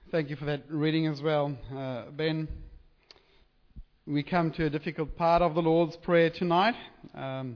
Thank you for that reading as well, Ben. We come to a difficult part of the Lord's Prayer tonight. To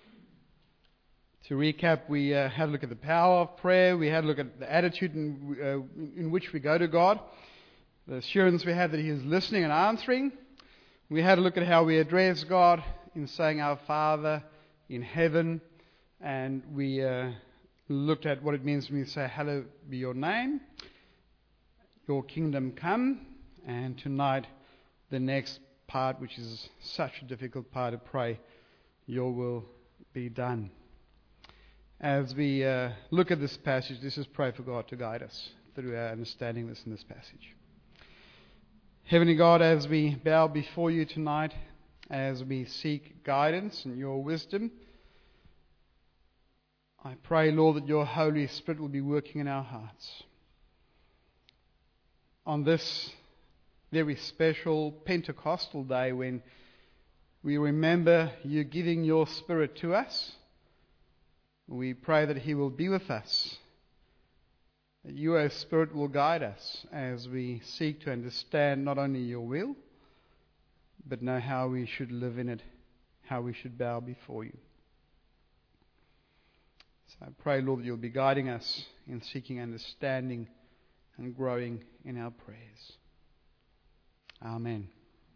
recap, we had a look at the power of prayer. We had a look at the attitude in which we go to God. The assurance we have that He is listening and answering. We had a look at how we address God in saying our Father in heaven. And we looked at what it means when we say, "Hallowed be your name. Your kingdom come." And tonight, the next part, which is such a difficult part to pray, "Your will be done." As we look at this passage, let's just pray for God to guide us through our understanding this in this passage. Heavenly God, as we bow before you tonight, as we seek guidance and your wisdom, I pray, Lord, that your Holy Spirit will be working in our hearts. On this very special Pentecostal day when we remember you giving your Spirit to us, we pray that He will be with us, that you, O Spirit, will guide us as we seek to understand not only your will, but know how we should live in it, how we should bow before you. So I pray, Lord, that you'll be guiding us in seeking understanding and growing in our prayers. Amen.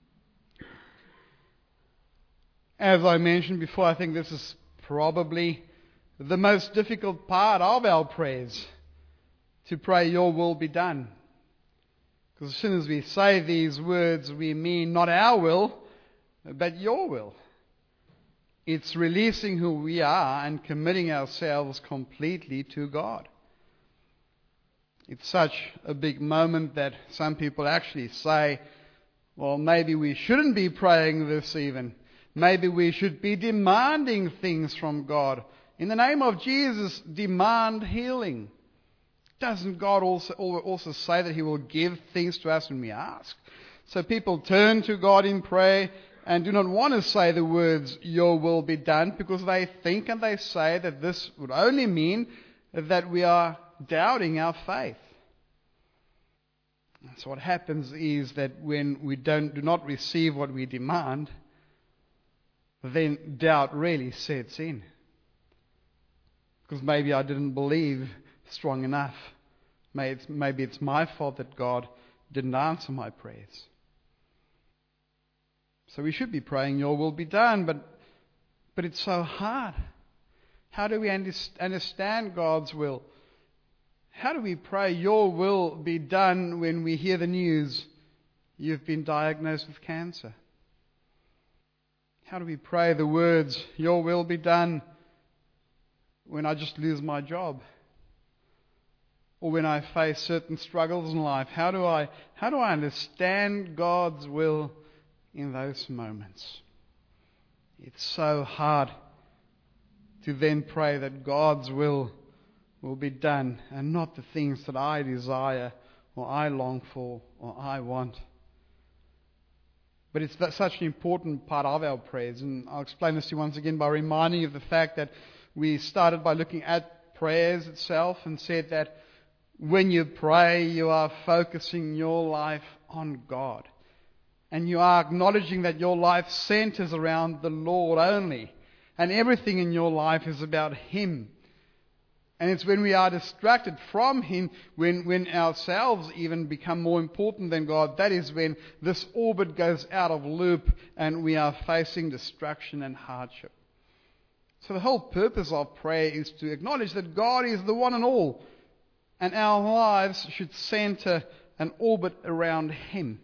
As I mentioned before, I think this is probably the most difficult part of our prayers, to pray your will be done. Because as soon as we say these words, we mean not our will, but your will. It's releasing who we are and committing ourselves completely to God. It's such a big moment that some people actually say, well, maybe we shouldn't be praying this even. Maybe we should be demanding things from God. In the name of Jesus, demand healing. Doesn't God also say that He will give things to us when we ask? So people turn to God in prayer and do not want to say the words, your will be done, because they think and they say that this would only mean that we are doubting our faith. So what happens is that when we do not receive what we demand, then doubt really sets in. Because maybe I didn't believe strong enough. Maybe it's my fault that God didn't answer my prayers. So we should be praying, your will be done, but it's so hard. How do we understand God's will? How do we pray, your will be done, when we hear the news, you've been diagnosed with cancer? How do we pray the words, your will be done, when I just lose my job? Or when I face certain struggles in life? How do I understand God's will in those moments? It's so hard to then pray that God's will be done and not the things that I desire or I long for or I want. But it's such an important part of our prayers, and I'll explain this to you once again by reminding you of the fact that we started by looking at prayers itself and said that when you pray, you are focusing your life on God. And you are acknowledging that your life centers around the Lord only. And everything in your life is about Him. And it's when we are distracted from Him, when ourselves even become more important than God, that is when this orbit goes out of loop and we are facing destruction and hardship. So the whole purpose of prayer is to acknowledge that God is the one and all. And our lives should center and orbit around Him.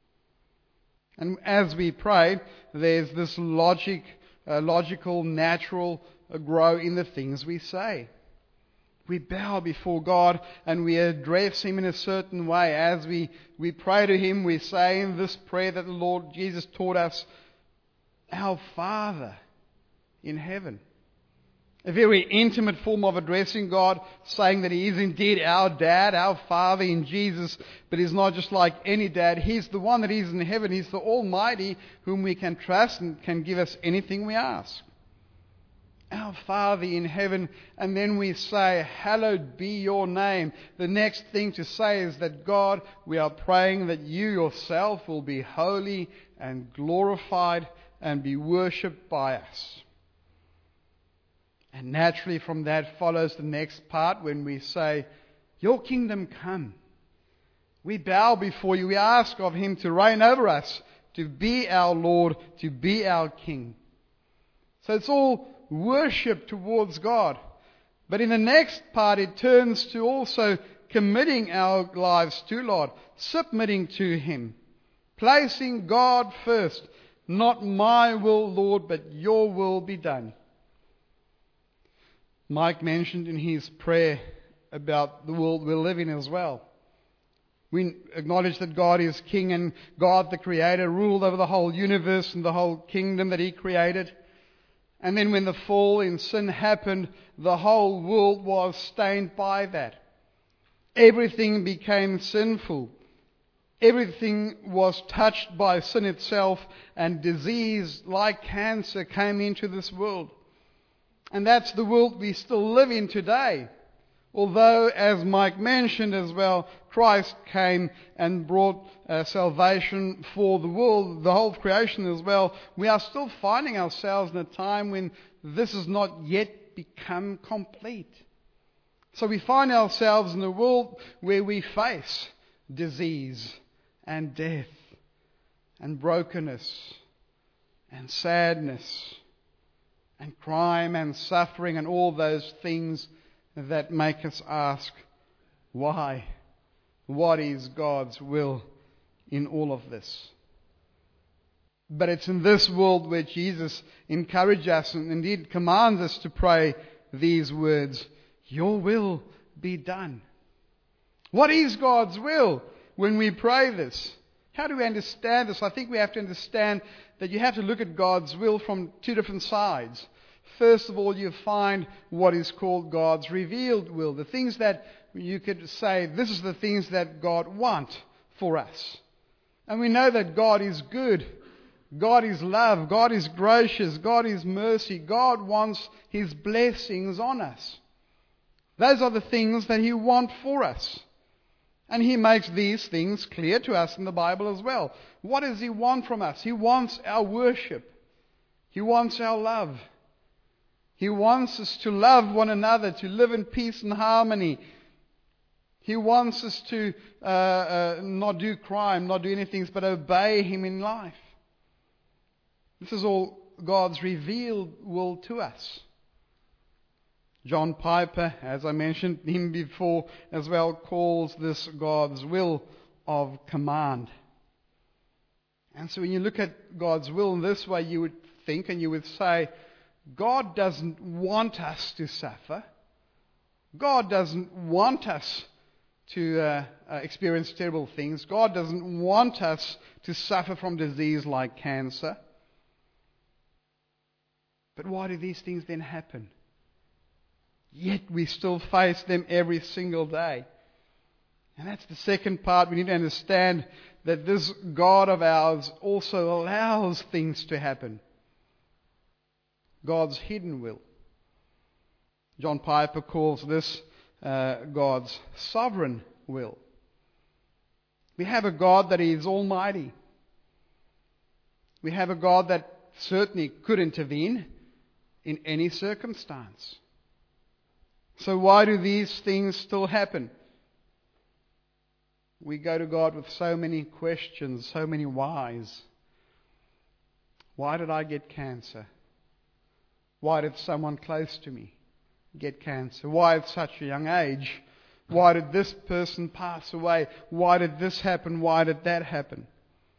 And as we pray, there's this logical, natural grow in the things we say. We bow before God and we address Him in a certain way. As we pray to Him, we say in this prayer that the Lord Jesus taught us, our Father in heaven. A very intimate form of addressing God, saying that He is indeed our Dad, our Father in Jesus, but He's not just like any dad. He's the one that is in heaven. He's the Almighty whom we can trust and can give us anything we ask. Our Father in heaven, and then we say, hallowed be your name. The next thing to say is that God, we are praying that you yourself will be holy and glorified and be worshipped by us. And naturally from that follows the next part when we say, your kingdom come. We bow before you. We ask of him to reign over us, to be our Lord, to be our King. So it's all worship towards God. But in the next part it turns to also committing our lives to Lord, submitting to him, placing God first. Not my will, Lord, but your will be done. Mike mentioned in his prayer about the world we live in as well. We acknowledge that God is King and God the Creator ruled over the whole universe and the whole kingdom that he created. And then when the fall in sin happened, the whole world was stained by that. Everything became sinful. Everything was touched by sin itself, and disease like cancer came into this world. And that's the world we still live in today. Although, as Mike mentioned as well, Christ came and brought salvation for the world, the whole creation as well, we are still finding ourselves in a time when this has not yet become complete. So we find ourselves in a world where we face disease and death and brokenness and sadness and crime and suffering and all those things that make us ask, why? What is God's will in all of this? But it's in this world where Jesus encourages us and indeed commands us to pray these words, your will be done. What is God's will when we pray this? How do we understand this? I think we have to understand that you have to look at God's will from two different sides. First of all, you find what is called God's revealed will. The things that you could say, this is the things that God wants for us. And we know that God is good. God is love. God is gracious. God is mercy. God wants his blessings on us. Those are the things that he wants for us. And he makes these things clear to us in the Bible as well. What does he want from us? He wants our worship. He wants our love. He wants us to love one another, to live in peace and harmony. He wants us to not do crime, not do anything, but obey him in life. This is all God's revealed will to us. John Piper, as I mentioned him before as well, calls this God's will of command. And so when you look at God's will in this way, you would think and you would say, God doesn't want us to suffer. God doesn't want us to experience terrible things. God doesn't want us to suffer from disease like cancer. But why do these things then happen? Yet we still face them every single day. And that's the second part. We need to understand that this God of ours also allows things to happen. God's hidden will. John Piper calls this God's sovereign will. We have a God that is almighty. We have a God that certainly could intervene in any circumstance. So why do these things still happen? We go to God with so many questions, so many whys. Why did I get cancer? Why did someone close to me get cancer? Why at such a young age? Why did this person pass away? Why did this happen? Why did that happen?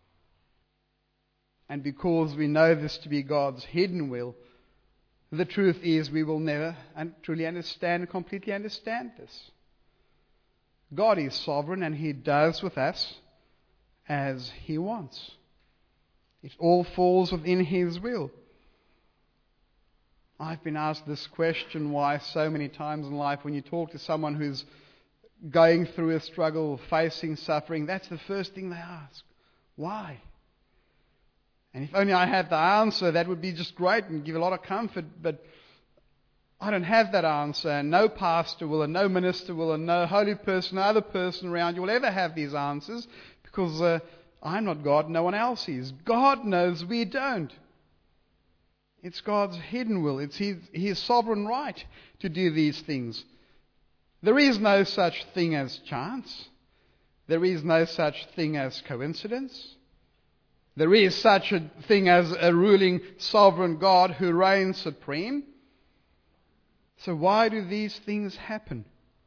And because we know this to be God's hidden will, the truth is we will never truly understand, completely understand this. God is sovereign and he does with us as he wants. It all falls within his will. I've been asked this question why so many times in life when you talk to someone who's going through a struggle, facing suffering, that's the first thing they ask. Why? And if only I had the answer, that would be just great and give a lot of comfort. But I don't have that answer, and no pastor will, and no minister will, and no holy person, no other person around you will ever have these answers, because I'm not God, no one else is. God knows, we don't. It's God's hidden will. It's His sovereign right to do these things. There is no such thing as chance. There is no such thing as coincidence. There is such a thing as a ruling sovereign God who reigns supreme. So why do these things happen?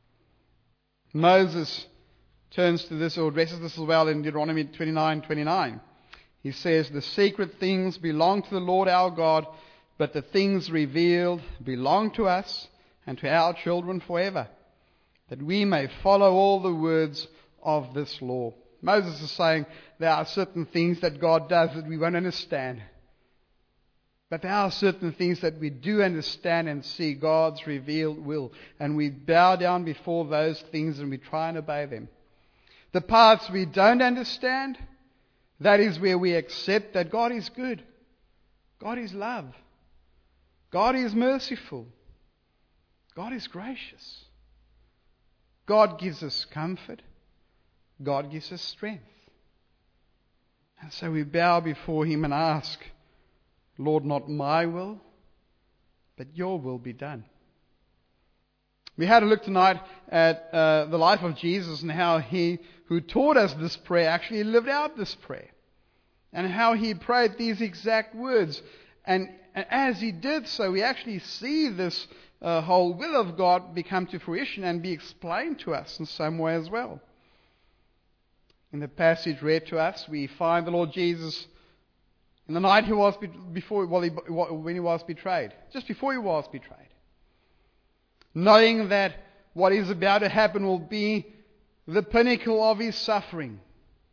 Moses turns to this, or addresses this as well in Deuteronomy 29:29. He says, "The secret things belong to the Lord our God, but the things revealed belong to us and to our children forever, that we may follow all the words of this law." Moses is saying there are certain things that God does that we won't understand. But there are certain things that we do understand and see God's revealed will. And we bow down before those things and we try and obey them. The parts we don't understand, that is where we accept that God is good. God is love. God is merciful. God is gracious. God gives us comfort. God gives us strength. And so we bow before Him and ask, "Lord, not my will, but your will be done." We had a look tonight at the life of Jesus and how He who taught us this prayer actually lived out this prayer. And how He prayed these exact words. And as He did so, we actually see this whole will of God become to fruition and be explained to us in some way as well. In the passage read to us, we find the Lord Jesus in the night when He was betrayed, just before He was betrayed, knowing that what is about to happen will be the pinnacle of His suffering,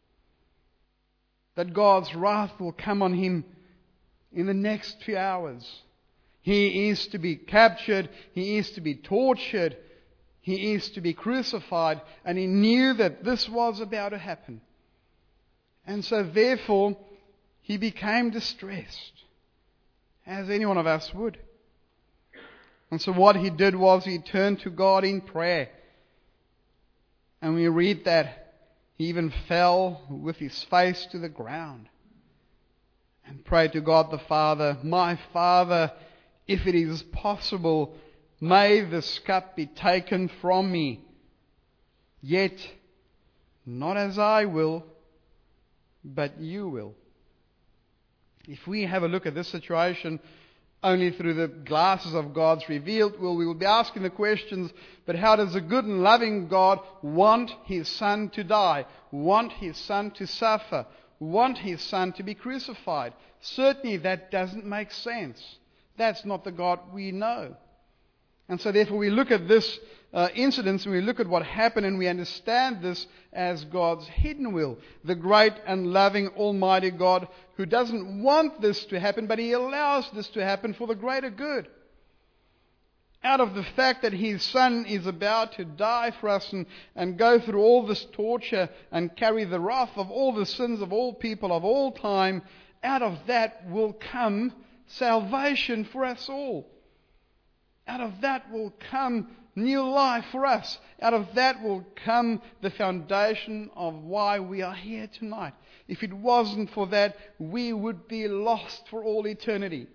that God's wrath will come on Him in the next few hours. He is to be captured, He is to be tortured, He is to be crucified, and He knew that this was about to happen. And so therefore, He became distressed, as any one of us would. And so what He did was He turned to God in prayer. And we read that He even fell with His face to the ground and prayed to God the Father, "My Father, if it is possible, may this cup be taken from me. Yet, not as I will, but you will." If we have a look at this situation only through the glasses of God's revealed will, we will be asking the questions, but how does a good and loving God want His Son to die, want His Son to suffer, want His Son to be crucified? Certainly that doesn't make sense. That's not the God we know. And so therefore we look at this incident and we look at what happened and we understand this as God's hidden will. The great and loving Almighty God who doesn't want this to happen, but He allows this to happen for the greater good. Out of the fact that His Son is about to die for us and go through all this torture and carry the wrath of all the sins of all people of all time, out of that will come salvation for us all. Out of that will come new life for us. Out of that will come the foundation of why we are here tonight. If it wasn't for that, we would be lost for all eternity.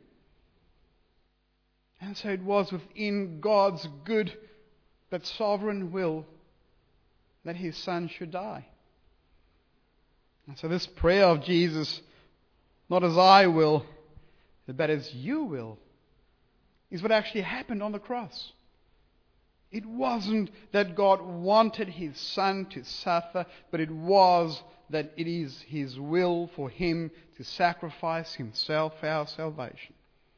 And so it was within God's good but sovereign will that His Son should die. And so this prayer of Jesus, "Not as I will, but as you will," is what actually happened on the cross. It wasn't that God wanted His Son to suffer, but it was that it is His will for Him to sacrifice Himself for our salvation.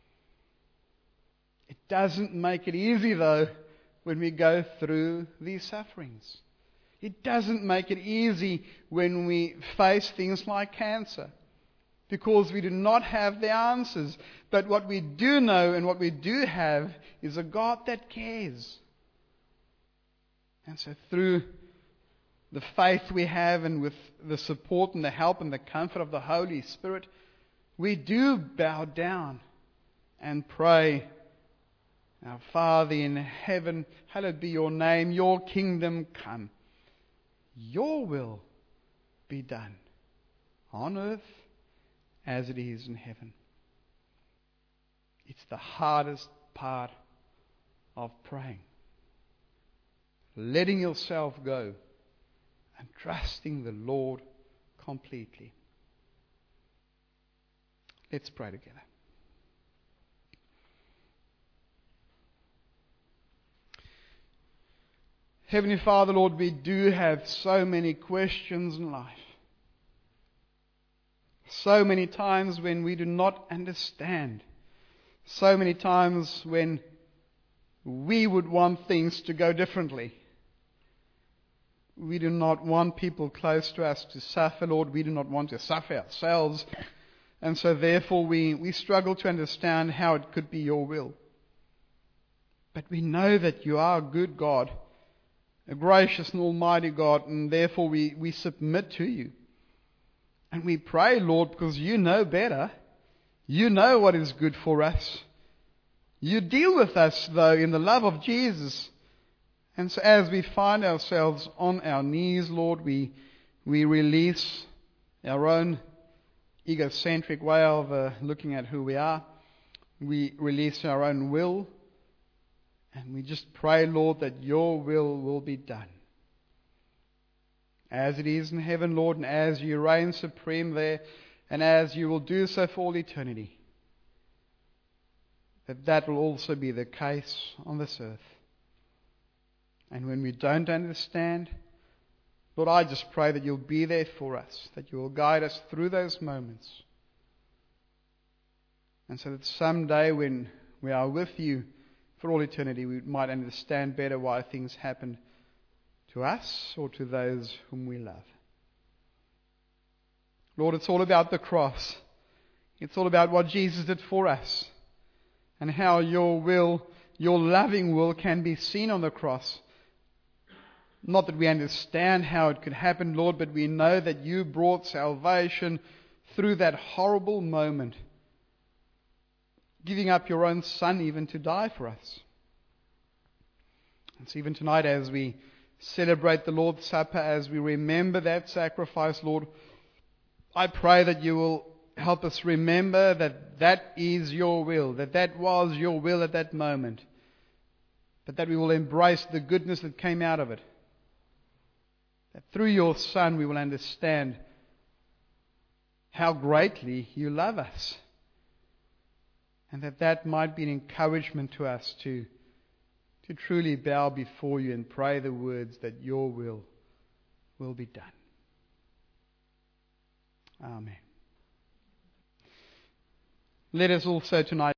It doesn't make it easy, though, when we go through these sufferings. It doesn't make it easy when we face things like cancer, because we do not have the answers. But what we do know and what we do have is a God that cares. And so through the faith we have and with the support and the help and the comfort of the Holy Spirit, we do bow down and pray Our Father in heaven, hallowed be your name. Your kingdom come. Your will be done on earth as it is in heaven. It's the hardest part of praying. Letting yourself go and trusting the Lord completely. Let's pray together. Heavenly Father, Lord, we do have so many questions in life. So many times when we do not understand. So many times when we would want things to go differently. We do not want people close to us to suffer, Lord. We do not want to suffer ourselves. And so therefore we struggle to understand how it could be your will. But we know that you are a good God, a gracious and almighty God, and therefore we submit to you. And we pray, Lord, because you know better. You know what is good for us. You deal with us, though, in the love of Jesus. And so as we find ourselves on our knees, Lord, we release our own egocentric way of looking at who we are. We release our own will. And we just pray, Lord, that your will be done. As it is in heaven, Lord, and as you reign supreme there, and as you will do so for all eternity, that will also be the case on this earth. And when we don't understand, Lord, I just pray that you'll be there for us, that you will guide us through those moments. And so that someday when we are with you for all eternity, we might understand better why things happen to us or to those whom we love. Lord, it's all about the cross. It's all about what Jesus did for us and how your will, your loving will, can be seen on the cross. Not that we understand how it could happen, Lord, but we know that you brought salvation through that horrible moment, giving up your own Son even to die for us. And so even tonight, as we celebrate the Lord's Supper, as we remember that sacrifice, Lord, I pray that you will help us remember that that is your will, that was your will at that moment, but that we will embrace the goodness that came out of it. That through your Son we will understand how greatly you love us, and that might be an encouragement to us to truly bow before you and pray the words that your will be done. Amen. Let us also tonight